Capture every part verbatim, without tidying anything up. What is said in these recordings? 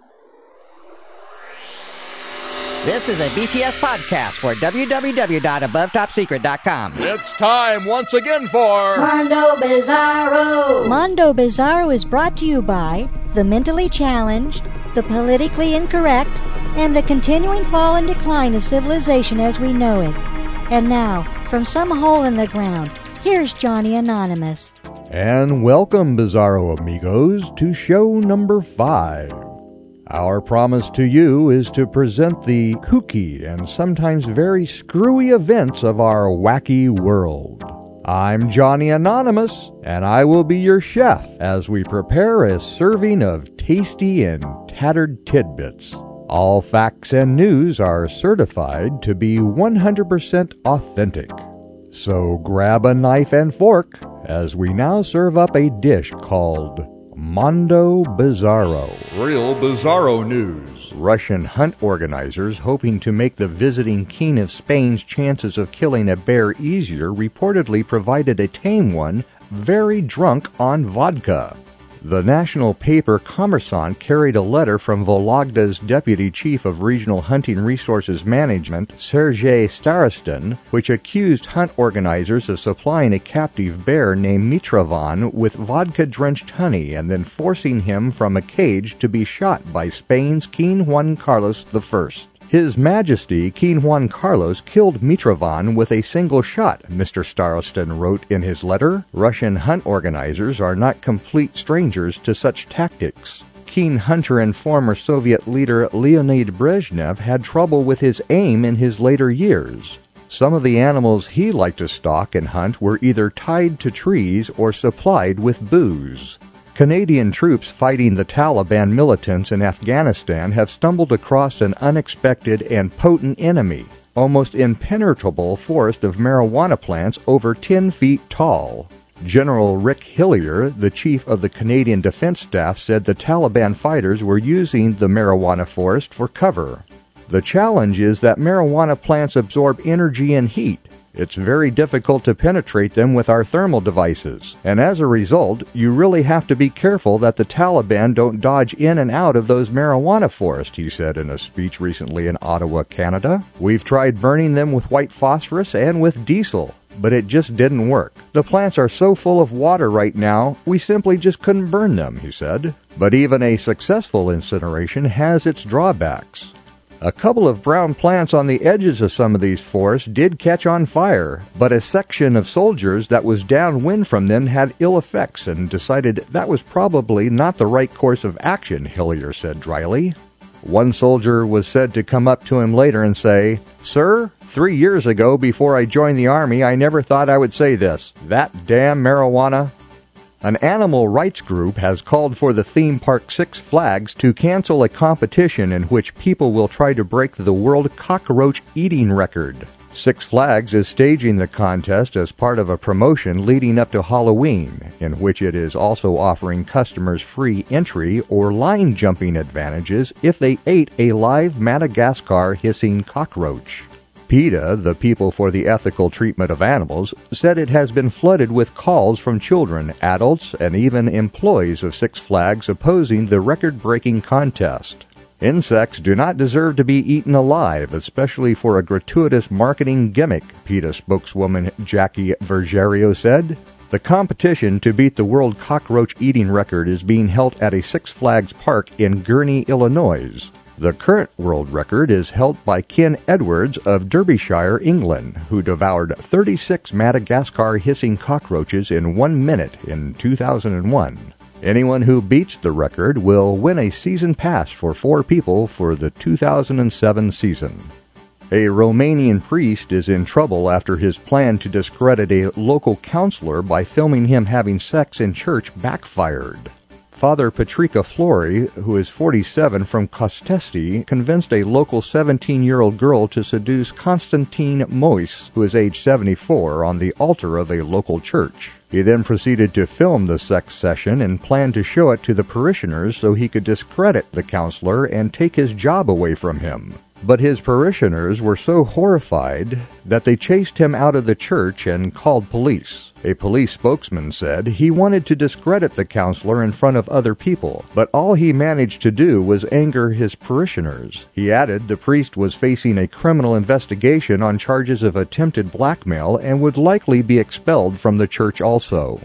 This is a B T S podcast for w w w dot above top secret dot com. It's time once again for Mondo Bizarro. Mondo Bizarro is brought to you by the mentally challenged, the politically incorrect, and the continuing fall and decline of civilization as we know it. And now, from some hole in the ground, here's Johnny Anonymous. And welcome, Bizarro amigos, to show number five. Our promise to you is to present the kooky and sometimes very screwy events of our wacky world. I'm Johnny Anonymous, and I will be your chef as we prepare a serving of tasty and tattered tidbits. All facts and news are certified to be one hundred percent authentic. So grab a knife and fork as we now serve up a dish called Mondo Bizarro. Real Bizarro news. Russian hunt organizers, hoping to make the visiting king of Spain's chances of killing a bear easier, reportedly provided a tame one very drunk on vodka. The national paper Kommersant carried a letter from Vologda's deputy chief of regional hunting resources management, Sergei Starostin, which accused hunt organizers of supplying a captive bear named Mitrovan with vodka-drenched honey and then forcing him from a cage to be shot by Spain's King Juan Carlos the First. His Majesty, King Juan Carlos, killed Mitrovan with a single shot, Mister Starostin wrote in his letter. Russian hunt organizers are not complete strangers to such tactics. Keen hunter and former Soviet leader Leonid Brezhnev had trouble with his aim in his later years. Some of the animals he liked to stalk and hunt were either tied to trees or supplied with booze. Canadian troops fighting the Taliban militants in Afghanistan have stumbled across an unexpected and potent enemy, almost impenetrable forest of marijuana plants over ten feet tall. General Rick Hillier, the chief of the Canadian Defense Staff, said the Taliban fighters were using the marijuana forest for cover. The challenge is that marijuana plants absorb energy and heat. It's very difficult to penetrate them with our thermal devices, and as a result, you really have to be careful that the Taliban don't dodge in and out of those marijuana forests, he said in a speech recently in Ottawa, Canada. We've tried burning them with white phosphorus and with diesel, but it just didn't work. The plants are so full of water right now, we simply just couldn't burn them, he said. But even a successful incineration has its drawbacks. A couple of brown plants on the edges of some of these forests did catch on fire, but a section of soldiers that was downwind from them had ill effects and decided that was probably not the right course of action, Hillier said dryly. One soldier was said to come up to him later and say, "Sir, three years ago before I joined the army, I never thought I would say this. That damn marijuana." An animal rights group has called for the theme park Six Flags to cancel a competition in which people will try to break the world cockroach eating record. Six Flags is staging the contest as part of a promotion leading up to Halloween, in which it is also offering customers free entry or line jumping advantages if they ate a live Madagascar hissing cockroach. PETA, the People for the Ethical Treatment of Animals, said it has been flooded with calls from children, adults, and even employees of Six Flags opposing the record-breaking contest. Insects do not deserve to be eaten alive, especially for a gratuitous marketing gimmick, PETA spokeswoman Jackie Vergerio said. The competition to beat the world cockroach eating record is being held at a Six Flags park in Gurnee, Illinois. The current world record is held by Ken Edwards of Derbyshire, England, who devoured thirty-six Madagascar hissing cockroaches in one minute in two thousand one. Anyone who beats the record will win a season pass for four people for the two thousand seven season. A Romanian priest is in trouble after his plan to discredit a local counselor by filming him having sex in church backfired. Father Patrica Flori, who is forty-seven from Costesti, convinced a local seventeen-year-old girl to seduce Constantine Moise, who is age seventy-four, on the altar of a local church. He then proceeded to film the sex session and planned to show it to the parishioners so he could discredit the counselor and take his job away from him. But his parishioners were so horrified that they chased him out of the church and called police. A police spokesman said he wanted to discredit the counselor in front of other people, but all he managed to do was anger his parishioners. He added the priest was facing a criminal investigation on charges of attempted blackmail and would likely be expelled from the church also.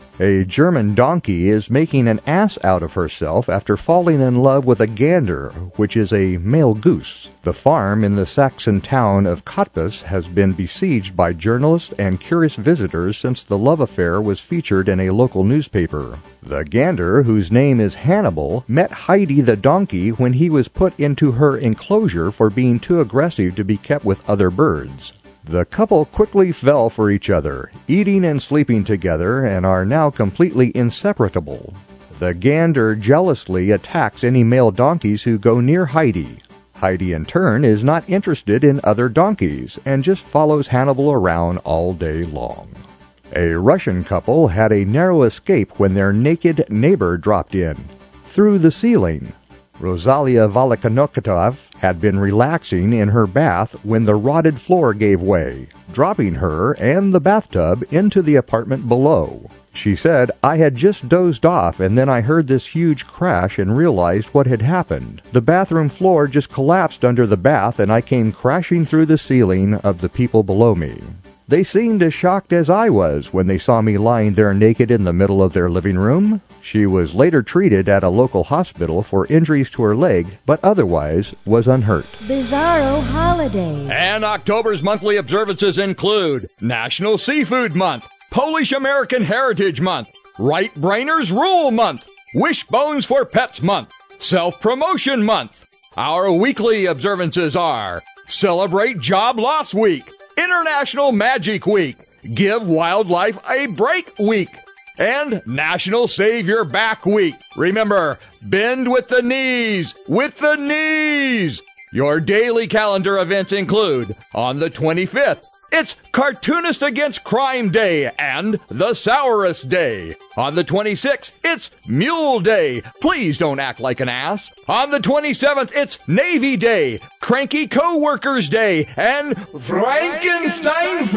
A German donkey is making an ass out of herself after falling in love with a gander, which is a male goose. The farm in the Saxon town of Cottbus has been besieged by journalists and curious visitors since the love affair was featured in a local newspaper. The gander, whose name is Hannibal, met Heidi the donkey when he was put into her enclosure for being too aggressive to be kept with other birds. The couple quickly fell for each other, eating and sleeping together, and are now completely inseparable. The gander jealously attacks any male donkeys who go near Heidi. Heidi, in turn, is not interested in other donkeys and just follows Hannibal around all day long. A Russian couple had a narrow escape when their naked neighbor dropped in through the ceiling. Rosalia Volokhanokotov had been relaxing in her bath when the rotted floor gave way, dropping her and the bathtub into the apartment below. She said, "I had just dozed off and then I heard this huge crash and realized what had happened. The bathroom floor just collapsed under the bath and I came crashing through the ceiling of the people below me. They seemed as shocked as I was when they saw me lying there naked in the middle of their living room." She was later treated at a local hospital for injuries to her leg, but otherwise was unhurt. Bizarro holidays. And October's monthly observances include National Seafood Month, Polish American Heritage Month, Right Brainers Rule Month, Wishbones for Pets Month, Self-Promotion Month. Our weekly observances are Celebrate Job Loss Week, International Magic Week, Give Wildlife a Break Week, and National Save Your Back Week. Remember, bend with the knees, with the knees. Your daily calendar events include, on the twenty-fifth, it's Cartoonist Against Crime Day and the Sourest Day. On the twenty-sixth, it's Mule Day. Please don't act like an ass. On the twenty-seventh, it's Navy Day, Cranky Co-workers Day, and Frankenstein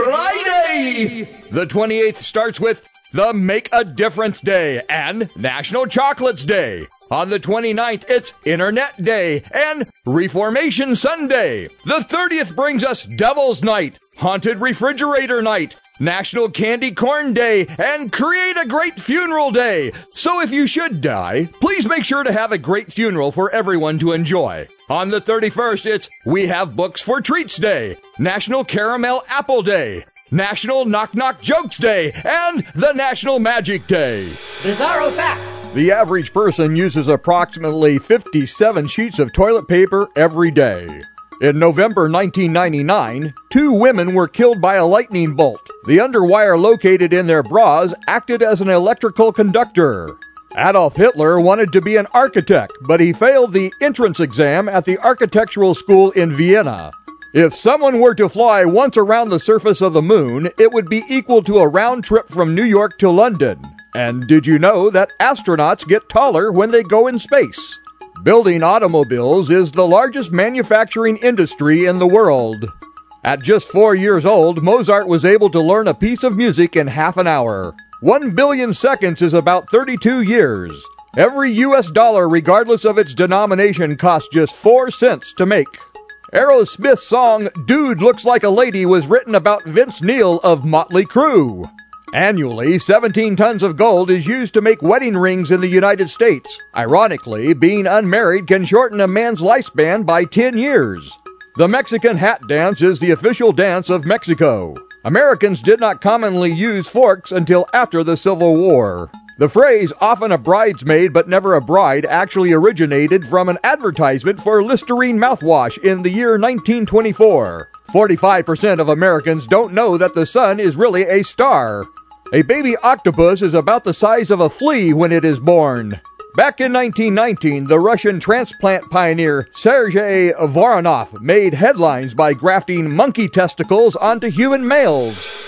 Friday. The twenty-eighth starts with the Make a Difference Day and National Chocolates Day. On the twenty-ninth, it's Internet Day and Reformation Sunday. The thirtieth brings us Devil's Night, Haunted Refrigerator Night, National Candy Corn Day, and Create a Great Funeral Day. So if you should die, please make sure to have a great funeral for everyone to enjoy. On the thirty-first, it's We Have Books for Treats Day, National Caramel Apple Day, National Knock Knock Jokes Day, and the National Magic Day. Bizarro Facts. The average person uses approximately fifty-seven sheets of toilet paper every day. In November nineteen ninety-nine, two women were killed by a lightning bolt. The underwire located in their bras acted as an electrical conductor. Adolf Hitler wanted to be an architect, but he failed the entrance exam at the architectural school in Vienna. If someone were to fly once around the surface of the moon, it would be equal to a round trip from New York to London. And did you know that astronauts get taller when they go in space? Building automobiles is the largest manufacturing industry in the world. At just four years old, Mozart was able to learn a piece of music in half an hour. One billion seconds is about thirty-two years. Every U S dollar, regardless of its denomination, costs just four cents to make. Aerosmith's song, Dude Looks Like a Lady, was written about Vince Neil of Motley Crue. Annually, seventeen tons of gold is used to make wedding rings in the United States. Ironically, being unmarried can shorten a man's lifespan by ten years. The Mexican hat dance is the official dance of Mexico. Americans did not commonly use forks until after the Civil War. The phrase, often a bridesmaid but never a bride, actually originated from an advertisement for Listerine mouthwash in the year nineteen twenty-four. forty-five percent of Americans don't know that the sun is really a star. A baby octopus is about the size of a flea when it is born. Back in nineteen nineteen, the Russian transplant pioneer Sergei Voronov made headlines by grafting monkey testicles onto human males.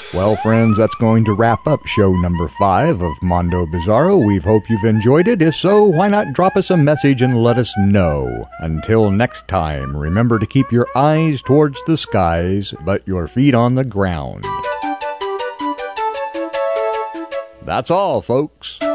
Well, friends, that's going to wrap up show number five of Mondo Bizarro. We hope you've enjoyed it. If so, why not drop us a message and let us know? Until next time, remember to keep your eyes towards the skies, but your feet on the ground. That's all, folks.